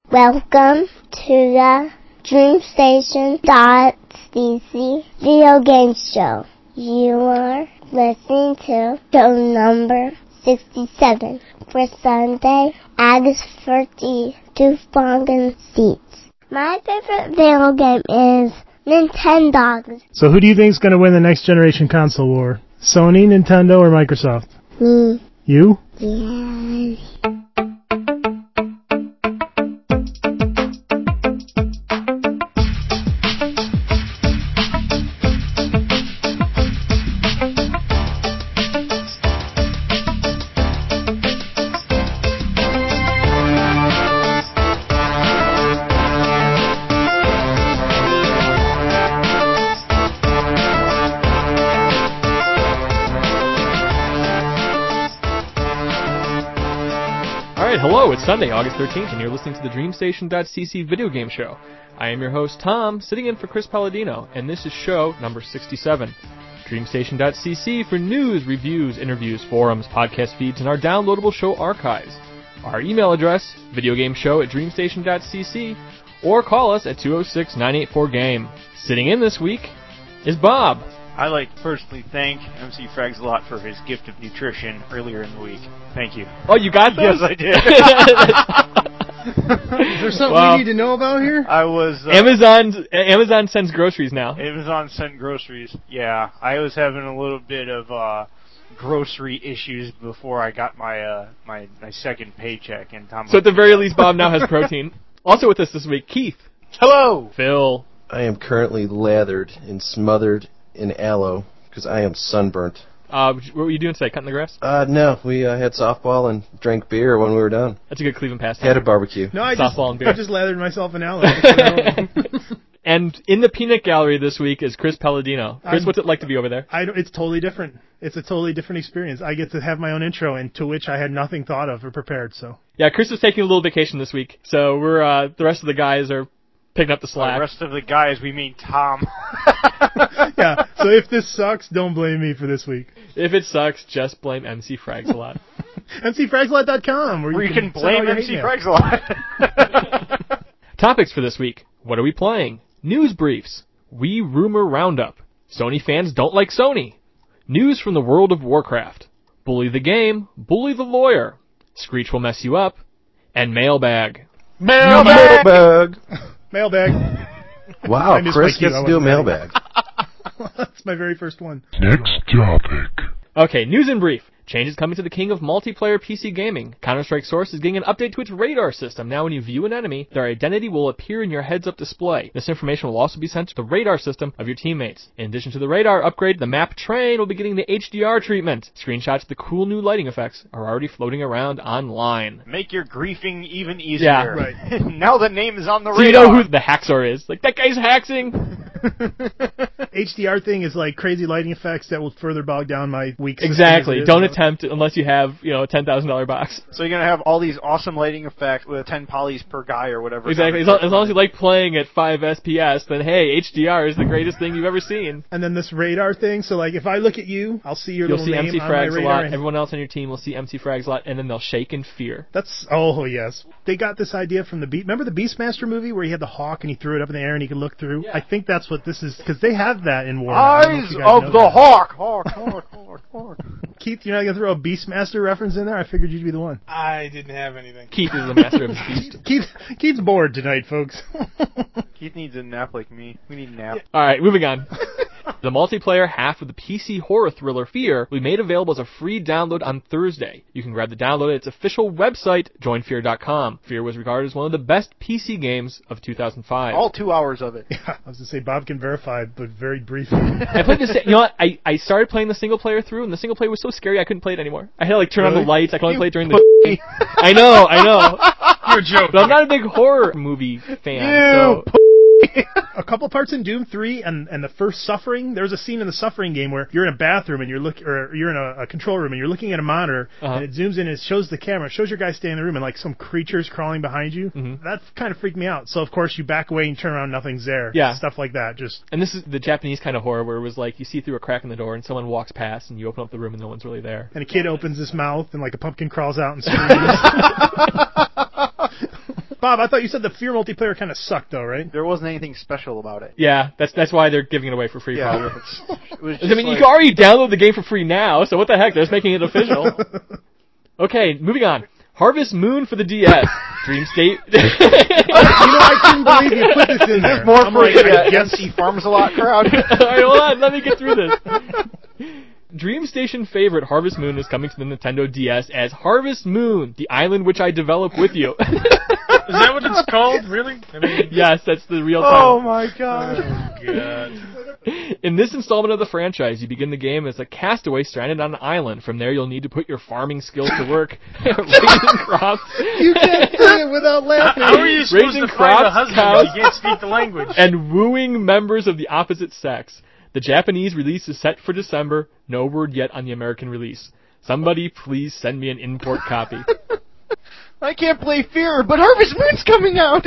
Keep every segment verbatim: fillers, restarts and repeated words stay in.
Welcome to the DreamStation dot C C video game show. You are listening to show number sixty-seven for Sunday, August thirteenth, two thousand six. My favorite video game is Nintendo. So who do you think is going to win the next generation console war? Sony, Nintendo, or Microsoft? Me. You? Yeah. Hello, it's Sunday, August thirteenth, and you're listening to the DreamStation dot C C video game show. I am your host, Tom, sitting in for Chris Palladino, and this is show number sixty-seven. DreamStation dot C C for news, reviews, interviews, forums, podcast feeds, and our downloadable show archives. Our email address, videogameshow at DreamStation dot C C, or call us at two oh six, nine eight four, game. Sitting in this week is Bob. I'd like to personally thank M C Frags a lot for his gift of nutrition earlier in the week. Thank you. Oh, you got those? Yes, I did. Is there something well, we need to know about here? I was... Uh, Amazon Amazon sends groceries now. Amazon sent groceries, yeah. I was having a little bit of uh, grocery issues before I got my uh, my, my second paycheck. And Tom so at the very least, Bob now has protein. Also with us this week, Keith. Hello! Phil. I am currently lathered and smothered in aloe because I am sunburnt. Uh, what were you doing today, cutting the grass? Uh, no, we uh, had softball and drank beer when we were done. That's a good Cleveland pastime. Had a barbecue. No, I softball just, and beer. I just lathered myself in aloe. And in the peanut gallery this week is Chris Palladino. Chris, I'm, what's it like to be over there? I don't, it's totally different. It's a totally different experience. I get to have my own intro, and to which I had nothing thought of or prepared. So yeah, Chris is taking a little vacation this week, so we're uh, the rest of the guys are picking up the slack. The rest of the guys, we mean Tom. Yeah, so if this sucks, don't blame me for this week. If it sucks, just blame M C Frags a lot. M C Frags a lot dot com, where, where you you can, can blame M C Frags a lot. Topics for this week. What are we playing? News briefs. Wii rumor roundup. Sony fans don't like Sony. News from the world of Warcraft. Bully the game. Bully the lawyer. Screech will mess you up. And mailbag. Mailbag! Mailbag! Mailbag. Wow, Chris gets to do a mailbag. That's my very first one. Next topic. Okay, news in brief. Changes coming to the king of multiplayer P C gaming. Counter-Strike Source is getting an update to its radar system. Now when you view an enemy, their identity will appear in your heads-up display. This information will also be sent to the radar system of your teammates. In addition to the radar upgrade, the map train will be getting the H D R treatment. Screenshots of the cool new lighting effects are already floating around online. Make your griefing even easier. Yeah. Right. Now the name is on the So radar. you know who the Haxor is. Like, that guy's haxing! H D R thing is like crazy lighting effects that will further bog down my week. Exactly. Don't attempt it unless you have, you know, a ten thousand dollars box. So you're going to have all these awesome lighting effects with ten polys per guy or whatever. Exactly. As long, as long as you like playing at five F P S, then hey, H D R is the greatest thing you've ever seen. And then this radar thing, so like if I look at you, I'll see your You'll little see name M C on my Frags a radar. lot. and- Everyone else on your team will see M C Frags a lot, and then they'll shake in fear. That's, oh yes. They got this idea from the Beat, remember the Beastmaster movie where he had the hawk and he threw it up in the air and he could look through? Yeah. I think that's what this is, because they have that in War. I don't know if Eyes you guys of know the that. hawk, hawk, hawk, hawk, hawk. Keith, you're not going to throw a Beastmaster reference in there? I figured you'd be the one. I didn't have anything. Keith is the master of his beast. Keith, Keith's bored tonight, folks. Keith needs a nap like me. We need a nap. All right, moving on. The multiplayer half of the P C horror thriller Fear will be made available as a free download on Thursday. You can grab the download at its official website, join fear dot com. Fear was regarded as one of the best P C games of two thousand five. All two hours of it. Yeah, I was going to say Bob can verify, but very briefly. I played this. You know what? I, I started playing the single player through, and the single player was so scary I couldn't play it anymore. I had to like turn on Really? the lights. I could only You play it during the. I know, I know. You're a joke. But I'm not a big horror movie fan. You So. A couple parts in Doom three and, and the first Suffering, there was a scene in the Suffering game where you're in a bathroom and you're look or you're in a, a control room and you're looking at a monitor Uh-huh. and it zooms in and it shows the camera, it shows your guy standing in the room and like some creature's crawling behind you. Mhm. That kind of freaked me out. So of course you back away and turn around, nothing's there. Yeah. Stuff like that. Just And this is the Japanese kind of horror where it was like you see through a crack in the door and someone walks past and you open up the room and no one's really there. and a kid opens his mouth and like a pumpkin crawls out and screams. Bob, I thought you said the Fear multiplayer kind of sucked, though, right? There wasn't anything special about it. Yeah, that's that's why they're giving it away for free. Yeah, probably. it was I just mean, like, you can already download the game for free now, so what the heck? They're just making it official. Okay, moving on. Harvest Moon for the D S. Dream State. You know, I couldn't believe you put this in there. more I'm for like, the I uh, guess- M C Farms a lot crowd. All right, hold on. Let me get through this. Dream Station favorite Harvest Moon is coming to the Nintendo D S as Harvest Moon, the island which I develop with you. Is that what it's called? Really? I mean, Yes, that's the real title. Oh my god. oh god. In this installment of the franchise, you begin the game as a castaway stranded on an island. From there, you'll need to put your farming skills to work, raising crops. You can't say it without laughing. How are you supposed Raising to find a crops, husband cows, if you can't speak the language? and wooing members of the opposite sex. The Japanese release is set for December. No word yet on the American release. Somebody please send me an import copy. I can't play Fear, but Harvest Moon's coming out.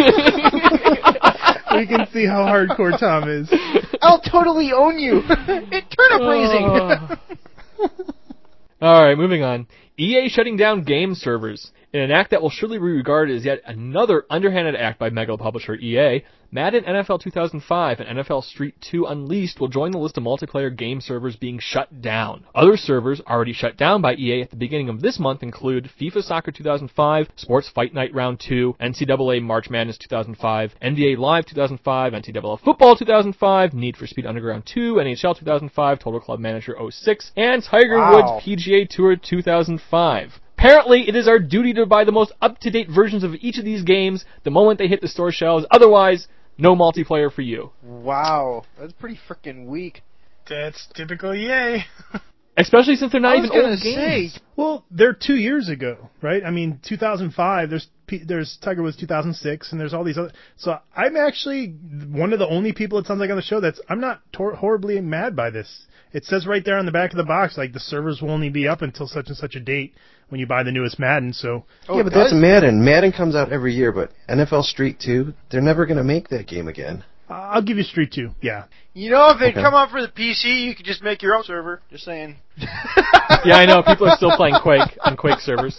We can see how hardcore Tom is. I'll totally own you. It turnip raising. Alright, moving on. E A shutting down game servers. In an act that will surely be regarded as yet another underhanded act by mega publisher E A, Madden N F L two thousand five and N F L Street two Unleashed will join the list of multiplayer game servers being shut down. Other servers already shut down by E A at the beginning of this month include FIFA Soccer two thousand five, Sports Fight Night Round two, N C double A March Madness two thousand five, N B A Live two thousand five, N C double A Football two thousand five, Need for Speed Underground two, N H L two thousand five, Total Club Manager oh six, and Tiger Wow. Woods P G A Tour two thousand five. Apparently, it is our duty to buy the most up-to-date versions of each of these games the moment they hit the store shelves. Otherwise, no multiplayer for you. Wow, that's pretty freaking weak. That's typical E A. Especially since they're not I was even gonna old games. say, Well, they're two years ago, right? I mean, two thousand five. There's P- there's Tiger Woods two thousand six, and there's all these other. So I'm actually one of the only people it sounds like on the show that's I'm not tor- horribly mad by this. It says right there on the back of the box, like the servers will only be up until such and such a date when you buy the newest Madden. So oh, yeah, but it that's does? Madden. Madden comes out every year, but N F L Street two, they're never going to make that game again. uh, I'll give you Street two. Yeah. You know, if they'd Okay. come out for the P C, you could just make your own server. Just saying. Yeah, I know. People are still playing Quake on Quake servers.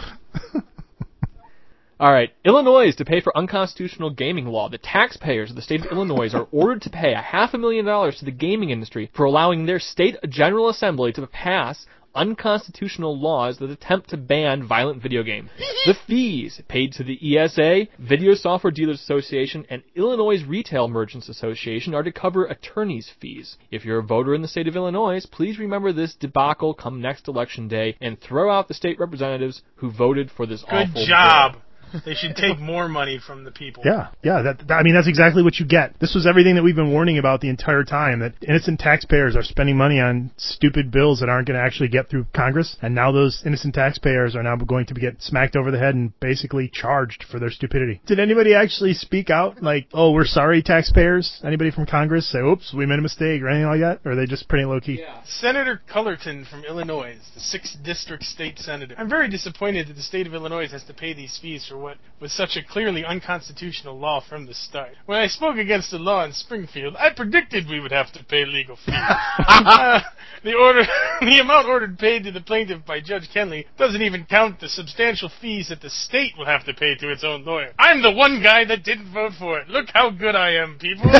All right. Illinois is to pay for unconstitutional gaming law. The taxpayers of the state of Illinois are ordered to pay a half a million dollars to the gaming industry for allowing their state general assembly to pass unconstitutional laws that attempt to ban violent video games. The fees paid to the E S A, Video Software Dealers Association, and Illinois Retail Merchants Association are to cover attorneys' fees. If you're a voter in the state of Illinois, please remember this debacle come next election day and throw out the state representatives who voted for this Good awful job. bill. They should take more money from the people. Yeah, yeah. That, that I mean, that's exactly what you get. This was everything that we've been warning about the entire time. That innocent taxpayers are spending money on stupid bills that aren't going to actually get through Congress, and now those innocent taxpayers are now going to get smacked over the head and basically charged for their stupidity. Did anybody actually speak out like, "Oh, we're sorry, taxpayers"? Anybody from Congress say, "Oops, we made a mistake" or anything like that? Or are they just pretty low key? Yeah. Senator Cullerton from Illinois, the sixth District State Senator. I'm very disappointed that the state of Illinois has to pay these fees for what was such a clearly unconstitutional law from the start. When I spoke against the law in Springfield, I predicted we would have to pay legal fees. uh, the order, the amount ordered paid to the plaintiff by Judge Kenley doesn't even count the substantial fees that the state will have to pay to its own lawyer. I'm the one guy that didn't vote for it. Look how good I am, people.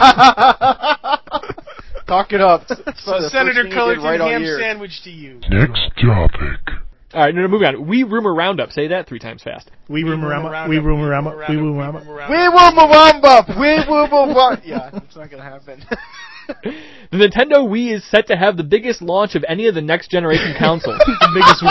Talk it up. So Senator Cullerton, right ham year. sandwich to you. Next topic. All right, no, no, moving on. We Rumor Roundup. Say that three times fast. We rumor round we rumor round we rumor round We will move on up. We will move on. Yeah, it's not gonna happen. The Nintendo Wii is set to have the biggest launch of any of the next generation consoles. the biggest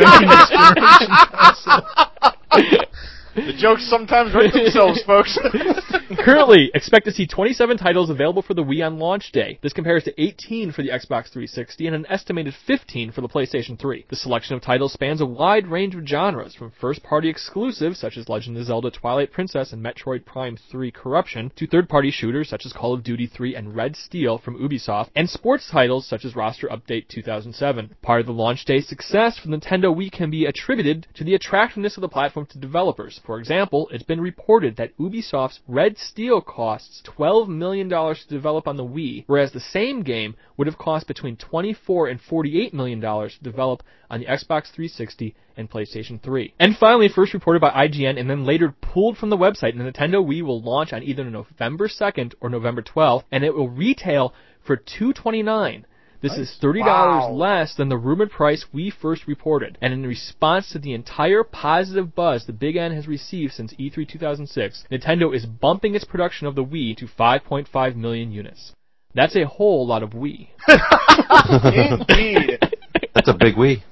win of next generation console. The jokes sometimes write themselves, folks. Currently, expect to see twenty-seven titles available for the Wii on launch day. This compares to eighteen for the Xbox three sixty and an estimated fifteen for the PlayStation three. The selection of titles spans a wide range of genres, from first-party exclusives such as Legend of Zelda Twilight Princess and Metroid Prime three Corruption, to third-party shooters such as Call of Duty three and Red Steel from Ubisoft, and sports titles such as Roster Update two thousand seven. Part of the launch day success for the Nintendo Wii can be attributed to the attractiveness of the platform to developers. For example, it's been reported that Ubisoft's Red Steel costs twelve million dollars to develop on the Wii, whereas the same game would have cost between twenty-four and forty-eight million dollars to develop on the Xbox three sixty and PlayStation three. And finally, first reported by I G N and then later pulled from the website, the Nintendo Wii will launch on either November second or November twelfth, and it will retail for two hundred twenty-nine dollars. This nice. is thirty dollars wow. less than the rumored price we first reported. And in response to the entire positive buzz the Big N has received since E three two thousand six, Nintendo is bumping its production of the Wii to five point five million units. That's a whole lot of Wii. Indeed. That's a big Wii.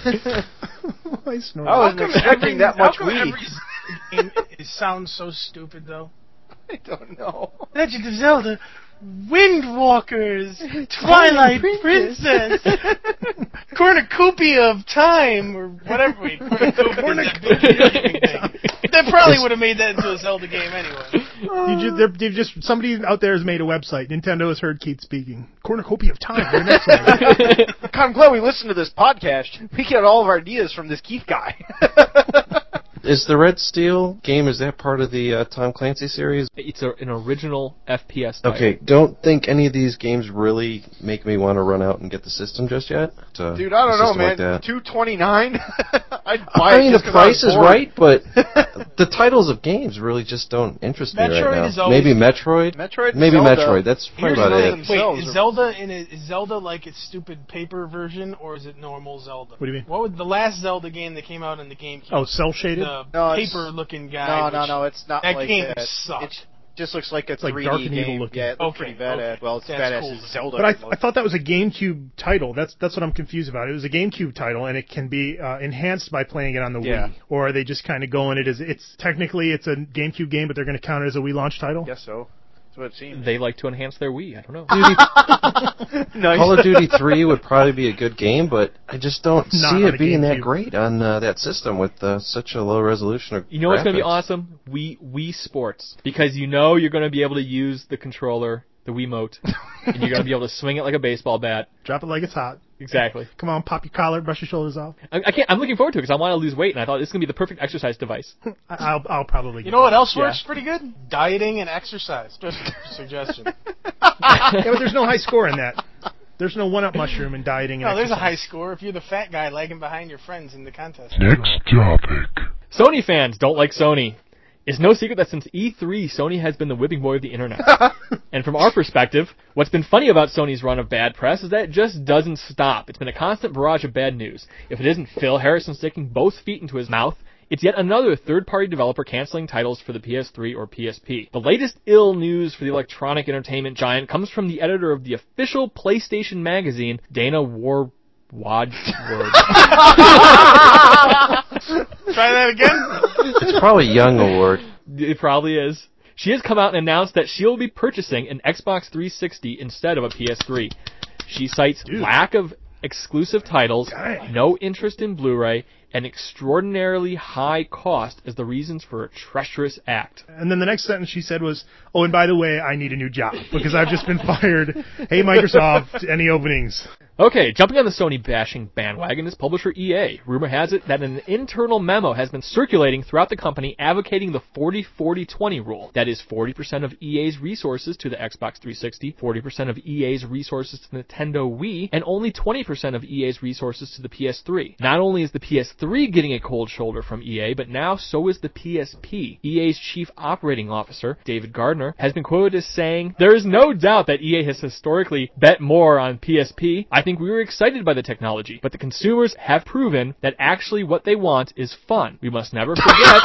I wasn't expecting that much Wii. Game, it sounds so stupid, though. I don't know. Legend of Zelda, Windwalkers, Twilight Princess, Cornucopia of Time, or whatever. Wait, Cornucopia is that big thing. That probably would have made that into a Zelda game anyway. You just, they've just somebody out there has made a website. Nintendo has heard Keith speaking. Cornucopia of Time. Your next one. I'm glad we listened to this podcast. We get all of our ideas from this Keith guy. Is the Red Steel game, is that part of the uh, Tom Clancy series? It's a, an original F P S title. Okay, don't think any of these games really make me want to run out and get the system just yet. To, Dude, I don't know, man. Like two twenty-nine. I'd buy I mean, it the price is right, but the titles of games really just don't interest me Metroid right now. Is always Maybe Metroid. Metroid. Maybe Zelda. Metroid. That's probably Here's about the it. Wait, Are... is Zelda in a, is Zelda like its stupid paper version, or is it normal Zelda? What do you mean? What was the last Zelda game that came out in the GameCube? Oh, cell shaded. The No, paper-looking guy. No, no, no. It's not that like game that. sucked. It just looks like a It's like three D dark and game. evil looking. Yeah, it looks Okay, pretty badass. okay. Well, it's That's badass cool. as Zelda. But I, th- I thought that was a GameCube title. That's that's what I'm confused about. It was a GameCube title, and it can be uh, enhanced by playing it on the Yeah. Wii. Or are they just kind of going it as it's technically it's a GameCube game, but they're going to count it as a Wii launch title? guess so. That's what it seems. They like to enhance their Wii. I don't know. Nice. Call of Duty three would probably be a good game, but I just don't Not see on it a being that GameCube. great on uh, that system with uh, such a low resolution of You know what's going to be graphics. awesome? Wii Wii Sports. Because you know you're going to be able to use the controller, the Wiimote, and you're going to be able to swing it like a baseball bat. Drop it like it's hot. Exactly. Come on, pop your collar, brush your shoulders off. I, I can't. I'm looking forward to it because I want to lose weight, and I thought this is going to be the perfect exercise device. I, I'll I'll probably. You know what else Yeah. works pretty good? Dieting and exercise. Just a suggestion. Yeah, but there's no high score in that. There's no one-up mushroom in dieting. And No, there's a high exercise. score if you're the fat guy lagging behind your friends in the contest. Next topic. Sony fans don't like Sony. It's no secret that since E three, Sony has been the whipping boy of the internet. And from our perspective, what's been funny about Sony's run of bad press is that it just doesn't stop. It's been a constant barrage of bad news. If it isn't Phil Harrison sticking both feet into his mouth, it's yet another third-party developer canceling titles for the P S three or P S P. The latest ill news for the electronic entertainment giant comes from the editor of the official PlayStation magazine, Dana War... Wadsworth. Try that again? It's probably a Young Award. It probably is. She has come out and announced that she will be purchasing an Xbox three sixty instead of a P S three. She cites Dude. lack of exclusive titles, Dang. no interest in Blu-ray, and extraordinarily high cost as the reasons for a treacherous act. And then the next sentence she said was, "Oh, and by the way, I need a new job because I've just been fired. Hey, Microsoft, any openings?" Okay, jumping on the Sony bashing bandwagon is publisher E A. Rumor has it that an internal memo has been circulating throughout the company advocating the forty forty twenty rule. That is forty percent of E A's resources to the Xbox three sixty, forty percent of E A's resources to the Nintendo Wii, and only twenty percent of E A's resources to the P S three. Not only is the P S three getting a cold shoulder from E A, but now so is the P S P. E A's chief operating officer, David Gardner, has been quoted as saying, "There is no doubt that E A has historically bet more on P S P. I think we were excited by the technology, but the consumers have proven that actually what they want is fun. We must never forget."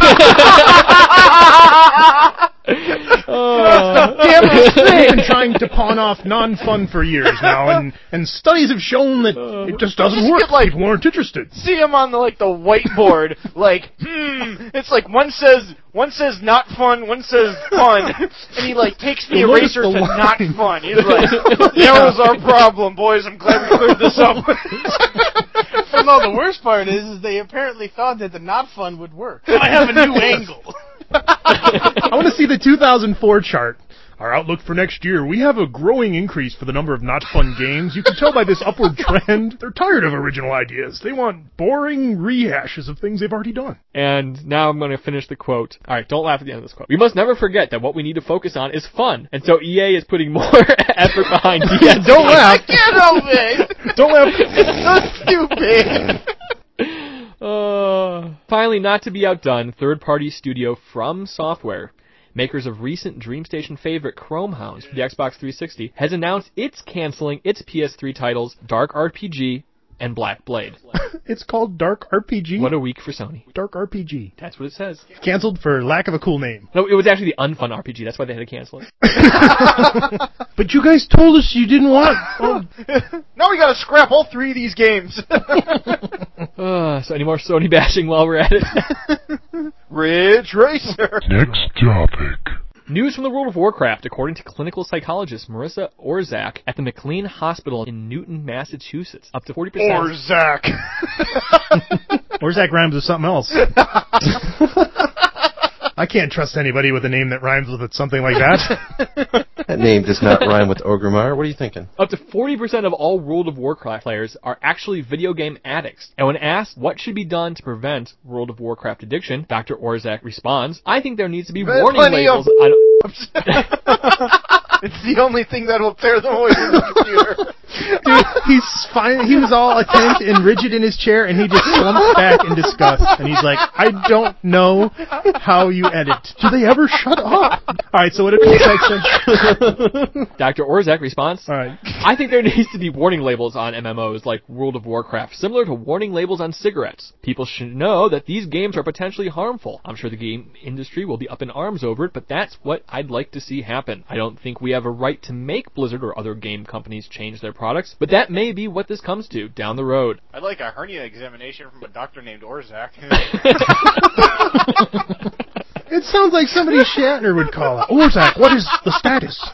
Uh, damn it! They've been trying to pawn off non-fun for years now, and, and studies have shown that it just doesn't Just work. get, like- People aren't interested. See him on the like the whiteboard, like hmm. It's like one says one says not fun, one says fun, and he like takes the You'll notice eraser the to line. not fun. He's like, "That was our problem, boys. I'm glad we cleared this up." Well, no, the worst part is, is they apparently thought that the not fun would work. I have a new angle. I want to see the two thousand four chart Our outlook for next year, we have a growing increase for the number of not fun games. You can tell by this upward trend. They're tired of original ideas. They want boring rehashes of things they've already done. And now I'm going to finish the quote. All right, don't laugh at the end of this quote. We must never forget that what we need to focus on is fun. And so E A is putting more effort behind D N C. Don't laugh. Get over it! Don't laugh. It's so stupid! Uh, finally, not to be outdone, third-party studio From Software, makers of recent DreamStation favorite Chrome Hounds for the Xbox three sixty, has announced it's canceling its P S three titles Dark R P G and Black Blade. It's called Dark R P G? What a week for Sony. Dark R P G. That's what it says. Canceled for lack of a cool name. No, it was actually the unfun R P G. That's why they had to cancel it. But you guys told us you didn't want... Oh. Now we gotta scrap all three of these games. uh, so any more Sony bashing while we're at it? Ridge Racer. Next topic. News from the world of Warcraft, according to clinical psychologist Marissa Orzak at the McLean Hospital in Newton, Massachusetts. Up to forty percent. Orzak. Orzak rhymes with something else. I can't trust anybody with a name that rhymes with something like that. That name does not rhyme with Ogrimmar. What are you thinking? Up to forty percent of all World of Warcraft players are actually video game addicts. And when asked what should be done to prevent World of Warcraft addiction, Doctor Orzak responds, I think there needs to be There's warning labels of- on... It's the only thing that'll tear them away from the computer. Dude, he's fine. He was all attent and rigid in his chair, and he just slumped back in disgust. And he's like, I don't know how you edit. Do they ever shut up? All right, so what did Orzak say? Doctor Orzak responds, All right. I think there needs to be warning labels on M M Os like World of Warcraft, similar to warning labels on cigarettes. People should know that these games are potentially harmful. I'm sure the game industry will be up in arms over it, but that's what I'd like to see happen. I don't think we have a right to make Blizzard or other game companies change their products, but that may be what this comes to down the road. I'd like a hernia examination from a doctor named Orzak. It sounds like somebody Shatner would call it. Orzak, what is the status?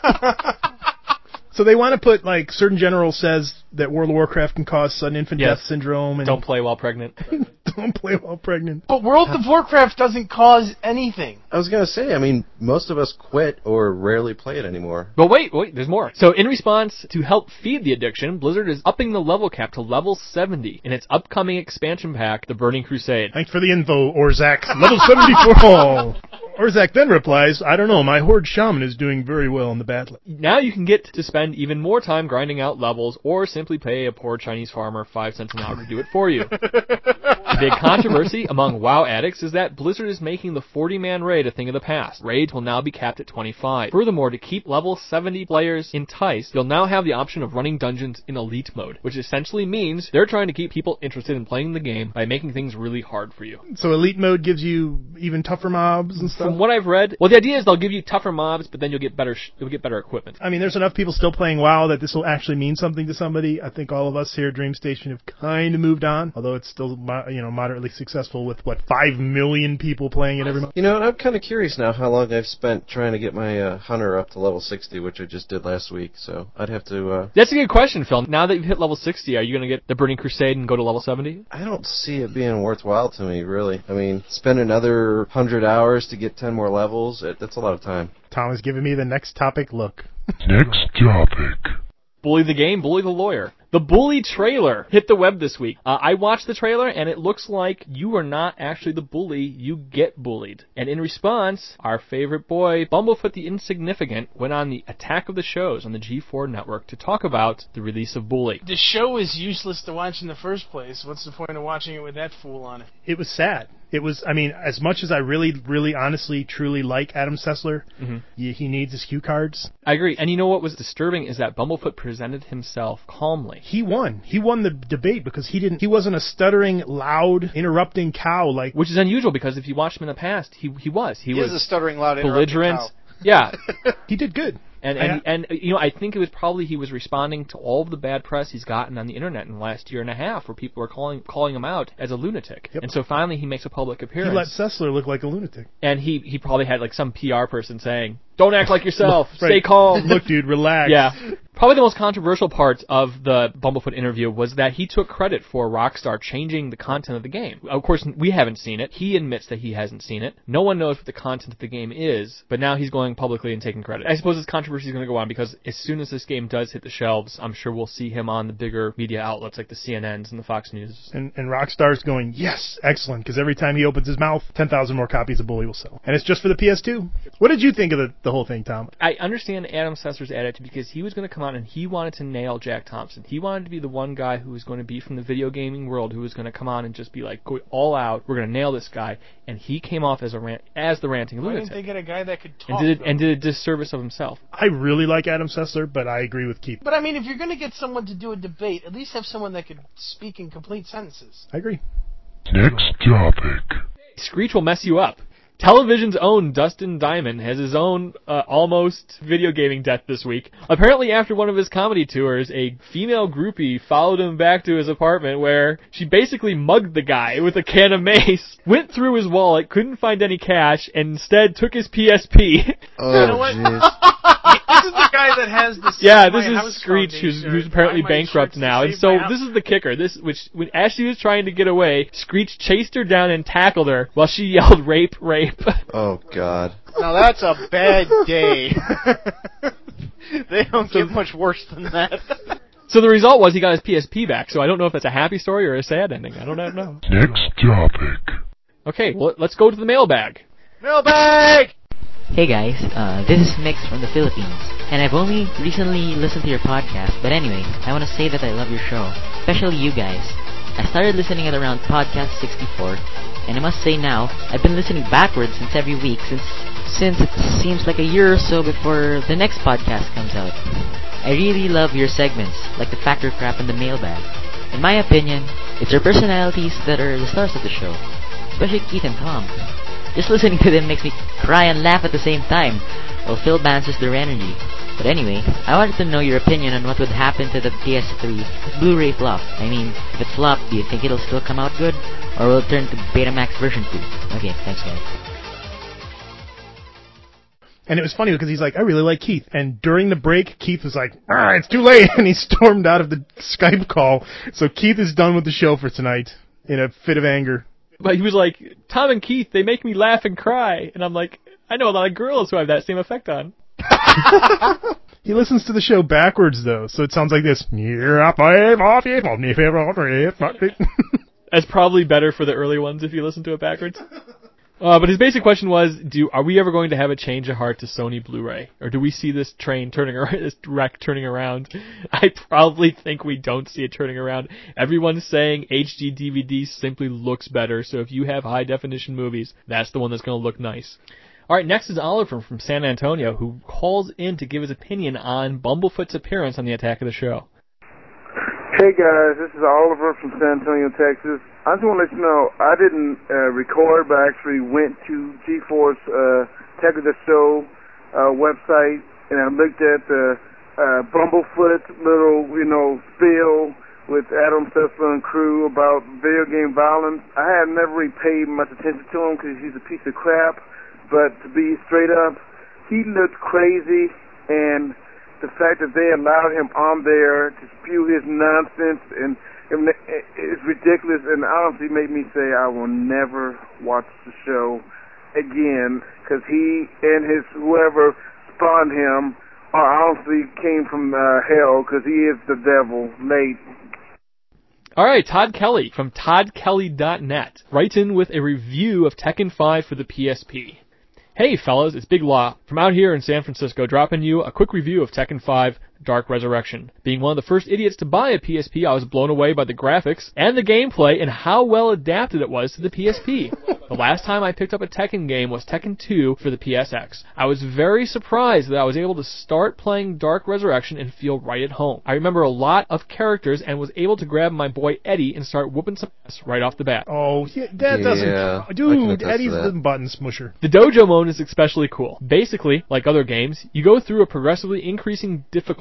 So they want to put, like, Surgeon General says that World of Warcraft can cause sudden infant Yes. death syndrome. And Don't play while pregnant. Don't play while pregnant. But World of Warcraft doesn't cause anything. I was going to say, I mean, most of us quit or rarely play it anymore. But wait, wait, there's more. So in response to help feed the addiction, Blizzard is upping the level cap to level seventy in its upcoming expansion pack, The Burning Crusade. Thanks for the info, Orzak. Level seventy-four. Orzak then replies, I don't know, my Horde Shaman is doing very well in the battle. Now you can get to spend even more time grinding out levels, or simply pay a poor Chinese farmer five cents an hour to do it for you. The big controversy among WoW addicts is that Blizzard is making the forty-man raid a thing of the past. Raids will now be capped at twenty-five. Furthermore, to keep level seventy players enticed, you'll now have the option of running dungeons in Elite mode, which essentially means they're trying to keep people interested in playing the game by making things really hard for you. So Elite mode gives you even tougher mobs and stuff? From what I've read, well, the idea is they'll give you tougher mobs, but then you'll get better sh- you'll get better equipment. I mean, there's enough people still playing WoW that this will actually mean something to somebody. I think all of us here at DreamStation have kind of moved on, although it's still, mo- you know, moderately successful with, what, five million people playing it every month? You know, I'm kind of curious now how long I've spent trying to get my uh, Hunter up to level sixty, which I just did last week, so I'd have to... Uh, That's a good question, Phil. Now that you've hit level sixty, are you going to get the Burning Crusade and go to level seventy? I don't see it being worthwhile to me, really. I mean, spend another one hundred hours to get ten more levels, it, that's a lot of time. Tom is giving me the next topic look. Next topic. Bully the game, bully the lawyer. The Bully trailer hit the web this week. Uh, I watched the trailer, and it looks like you are not actually the bully, you get bullied. And in response, our favorite boy, Bumblefoot the Insignificant, went on the Attack of the Shows on the G four network to talk about the release of Bully. The show is useless to watch in the first place. What's the point of watching it with that fool on it? It was sad. It was, I mean, as much as I really, really, honestly, truly like Adam Sessler, mm-hmm. he, he needs his cue cards. I agree. And you know what was disturbing is that Bumblefoot presented himself calmly. He won. He won the debate because he didn't. He wasn't a stuttering, loud, interrupting cow like. Which is unusual because if you watched him in the past, he he was. He, he was is a stuttering, loud, belligerent. Cow. Yeah. He did good. And, and, and, you know, I think it was probably he was responding to all of the bad press he's gotten on the internet in the last year and a half where people were calling calling him out as a lunatic. Yep. And so finally he makes a public appearance. He let Sessler look like a lunatic. And he, he probably had like some P R person saying, Don't act like yourself. Look, Stay right. calm. Look, dude, relax. Yeah. Probably the most controversial part of the Bumblefoot interview was that he took credit for Rockstar changing the content of the game. Of course, we haven't seen it. He admits that he hasn't seen it. No one knows what the content of the game is, but now he's going publicly and taking credit. I suppose this controversy is going to go on because as soon as this game does hit the shelves, I'm sure we'll see him on the bigger media outlets like the C N Ns and the Fox News. And, and Rockstar's going, yes, excellent, because every time he opens his mouth, ten thousand more copies of Bully will sell. And it's just for the P S two. What did you think of the, the whole thing, Tom? I understand Adam Sesser's attitude because he was going to come out and he wanted to nail Jack Thompson. He wanted to be the one guy who was going to be from the video gaming world who was going to come on and just be like, go all out, we're going to nail this guy. And he came off as a rant, as the ranting Why lunatic. didn't they get a guy that could talk? And did, though? and did a disservice of himself. I really like Adam Sessler, but I agree with Keith. But I mean, if you're going to get someone to do a debate, at least have someone that could speak in complete sentences. I agree. Next topic. Screech will mess you up. Television's own Dustin Diamond has his own uh, almost video gaming death this week. Apparently after one of his comedy tours, a female groupie followed him back to his apartment where she basically mugged the guy with a can of mace, went through his wallet, couldn't find any cash, and instead took his P S P. Oh, You know what? jeez. This is the guy that has the Yeah, Save My this House is Screech, who's, Foundation who's shirt. apparently Buy my bankrupt shirts to now. And save so my house. this is the kicker. This, which when as she was trying to get away, Screech chased her down and tackled her while she yelled, "Rape, rape!" Oh, God. Now that's a bad day. They don't get much worse than that. So the result was he got his P S P back. So I don't know if that's a happy story or a sad ending. I don't know. Next topic. Okay, well, let's go to the mailbag. Mailbag! Hey guys, uh, this is Mix from the Philippines, and I've only recently listened to your podcast, but anyway, I want to say that I love your show, especially you guys. I started listening at around podcast sixty-four, and I must say now, I've been listening backwards since every week, since since it seems like a year or so before the next podcast comes out. I really love your segments, like the Factor Crap and the Mailbag. In my opinion, it's your personalities that are the stars of the show, especially Keith and Tom. Just listening to them makes me cry and laugh at the same time, while Phil balances their energy. But anyway, I wanted to know your opinion on what would happen to the P S three if Blu-ray flop. I mean, if it flopped, do you think it'll still come out good, or will it turn to Betamax version two? Okay, thanks guys. And it was funny because he's like, I really like Keith. And during the break, Keith was like, ah, it's too late. And he stormed out of the Skype call. So Keith is done with the show for tonight in a fit of anger. But he was like, Tom and Keith, they make me laugh and cry. And I'm like, I know a lot of girls who have that same effect on. He listens to the show backwards, though, so it sounds like this. That's probably better for the early ones if you listen to it backwards. Uh, but his basic question was, do are we ever going to have a change of heart to Sony Blu-ray? Or do we see this train turning around, this wreck turning around? I probably think we don't see it turning around. Everyone's saying H D D V D simply looks better, so if you have high-definition movies, that's the one that's going to look nice. All right, next is Oliver from San Antonio, who calls in to give his opinion on Bumblefoot's appearance on the Attack of the Show. Hey guys, this is Oliver from San Antonio, Texas. I just want to let you know, I didn't uh, record, but I actually went to GeForce uh, Attack of the Show uh, website, and I looked at the uh, Bumblefoot little, you know, spiel with Adam Sessler and crew about video game violence. I had never really paid much attention to him because he's a piece of crap, but to be straight up, he looked crazy, and the fact that they allowed him on there to spew his nonsense and, and it's ridiculous, and honestly made me say I will never watch the show again because he and his whoever spawned him are honestly came from uh, hell because he is the devil. Late. All right, Todd Kelly from Todd Kelly dot net writes in with a review of Tekken five for the P S P. Hey fellas, it's Big Law from out here in San Francisco, dropping you a quick review of Tekken five Dark Resurrection. Being one of the first idiots to buy a P S P, I was blown away by the graphics and the gameplay and how well adapted it was to the P S P. The last time I picked up a Tekken game was Tekken two for the P S X. I was very surprised that I was able to start playing Dark Resurrection and feel right at home. I remember a lot of characters and was able to grab my boy Eddie and start whooping some ass right off the bat. Oh, yeah, that doesn't... Yeah, dude, Eddie's the button smusher. The dojo mode is especially cool. Basically, like other games, you go through a progressively increasing difficulty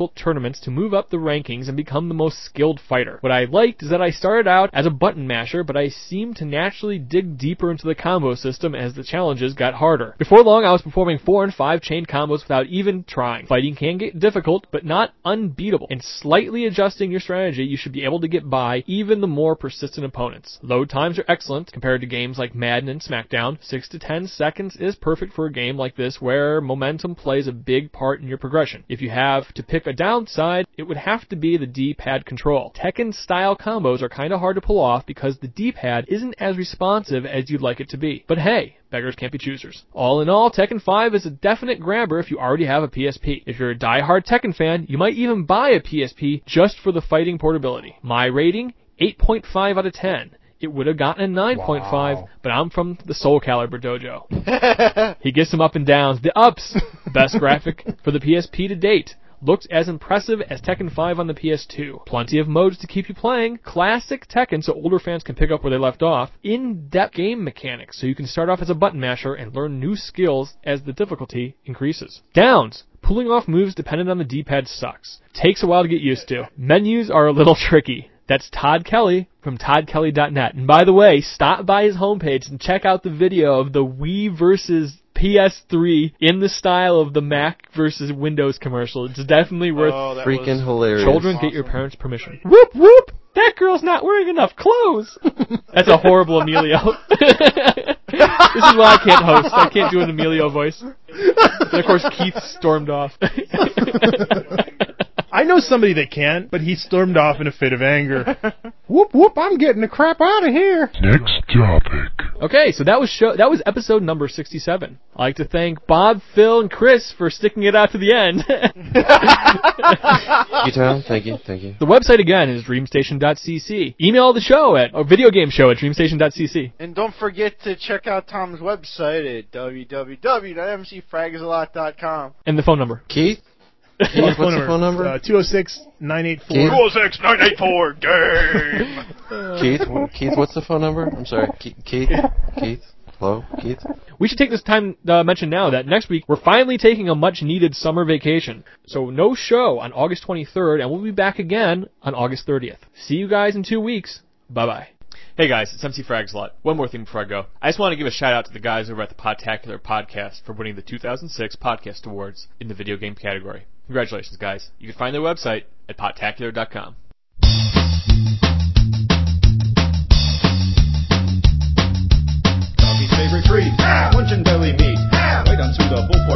difficult tournaments to move up the rankings and become the most skilled fighter. What I liked is that I started out as a button masher, but I seemed to naturally dig deeper into the combo system as the challenges got harder. Before long, I was performing four and five chain combos without even trying. Fighting can get difficult, but not unbeatable. And slightly adjusting your strategy, you should be able to get by even the more persistent opponents. Load times are excellent compared to games like Madden and SmackDown. six to ten seconds is perfect for a game like this where momentum plays a big part in your progression. If you have to pick a downside, it would have to be the D-pad control. Tekken-style combos are kind of hard to pull off because the D-pad isn't as responsive as you'd like it to be. But hey, beggars can't be choosers. All in all, Tekken five is a definite grabber if you already have a P S P. If you're a die-hard Tekken fan, you might even buy a P S P just for the fighting portability. My rating, eight point five out of ten. It would have gotten a nine point five, wow. But I'm from the Soul Calibur dojo. He gets some up and downs. The ups, best graphic for the P S P to date. Looks as impressive as Tekken five on the P S two. Plenty of modes to keep you playing. Classic Tekken so older fans can pick up where they left off. In-depth game mechanics so you can start off as a button masher and learn new skills as the difficulty increases. Downs. Pulling off moves dependent on the D-pad sucks. Takes a while to get used to. Menus are a little tricky. That's Todd Kelly from Todd Kelly dot net. And by the way, stop by his homepage and check out the video of the Wii versus P S three in the style of the Mac versus Windows commercial. It's definitely worth oh, freaking hilarious. Children, awesome. Get your parents' permission. Whoop, whoop! That girl's not wearing enough clothes. That's a horrible Emilio. This is why I can't host. I can't do an Emilio voice. And of course, Keith stormed off. I know somebody that can, but he stormed off in a fit of anger. Whoop, whoop, I'm getting the crap out of here. Next topic. Okay, so that was show, that was episode number sixty-seven. I'd like to thank Bob, Phil, and Chris for sticking it out to the end. Thank you, Tom. Thank you, thank you. The website, again, is dreamstation dot c c. Email the show at, or video game show at dreamstation dot c c. And don't forget to check out Tom's website at w w w dot m c frags a lot dot com. And the phone number. Keith? Keith, what's phone the phone number? Uh, two oh six, nine eight four. two oh six, nine eight four, game! Keith, Keith, what's the phone number? I'm sorry, Keith, Keith, Keith, hello, Keith? We should take this time to uh, mention now that next week we're finally taking a much-needed summer vacation. So no show on August twenty-third, and we'll be back again on August thirtieth. See you guys in two weeks. Bye-bye. Hey guys, it's M C Fragslot. One more thing before I go. I just want to give a shout out to the guys over at the Podtacular Podcast for winning the two thousand six Podcast Awards in the video game category. Congratulations, guys. You can find their website at podtacular dot com. Doggy's favorite treat, ah, luncheon belly meat. Ah, right onto the bull